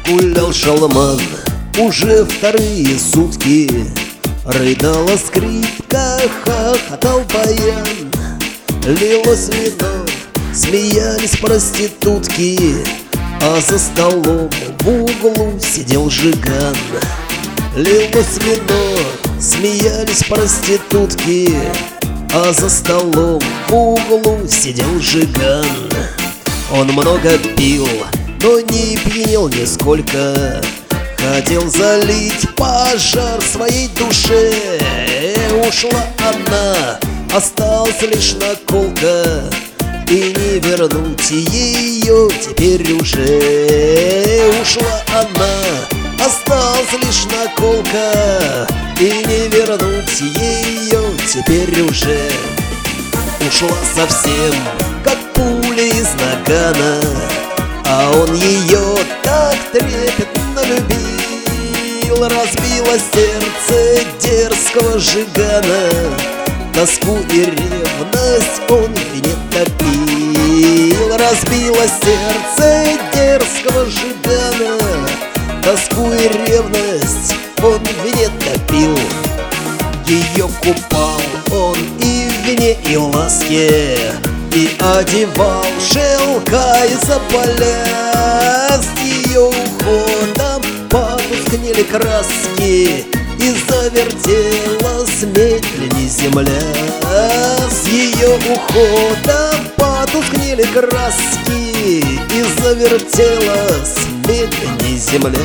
Гулял шалман уже вторые сутки, рыдала скрипка, хохотал баян, лилось вино, смеялись проститутки, а за столом в углу сидел жиган. Лилось вино, смеялись проститутки, а за столом в углу сидел жиган. Он много пил, но не пьянел нисколько, хотел залить пожар своей душе. Ушла она, осталась лишь наколка, и не вернуть ее теперь уже. Ушла она, осталась лишь наколка, и не вернуть ее теперь уже. Ушла совсем, как пуля из нагана, а он ее так трепетно любил. Разбило сердце дерзкого жигана, тоску и ревность он в вине топил. Разбило сердце дерзкого жигана, тоску и ревность он в вине топил. Ее купал он и в вине, и в ласке, и одевал шелка из-за поля. С ее уходом потускнели краски, и завертелась медленнее земля. С ее уходом потускнели краски, и завертелась медленнее земля.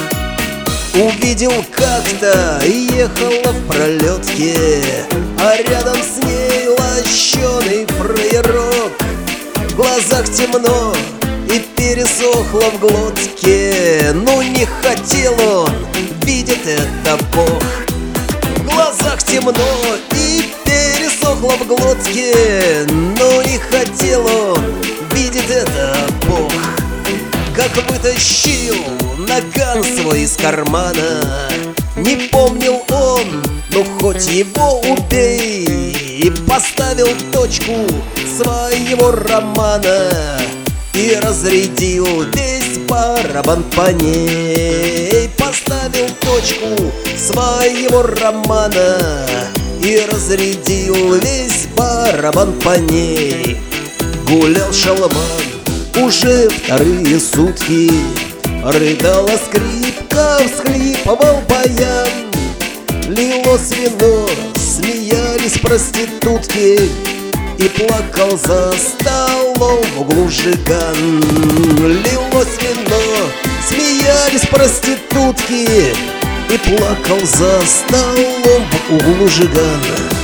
Увидел как-то, ехала в пролетке, а рядом с ней лощеный фраерок. В глазах темно и пересохло в глотке, но не хотел он, видит это Бог. В глазах темно и пересохло в глотке, но не хотел он, видит это Бог. Как вытащил наган свой из кармана, не помнил он, но хоть его убей, и поставил точку своего романа, и разрядил весь барабан по ней. Поставил точку своего романа, и разрядил весь барабан по ней. Гулял шалман уже вторые сутки, рыдала скрипка, всхлипывал баян. Лилось вино, смеялись проститутки, и плакал за столом в углу жиган. Лилось вино, смеялись проститутки, и плакал за столом в углу жиган.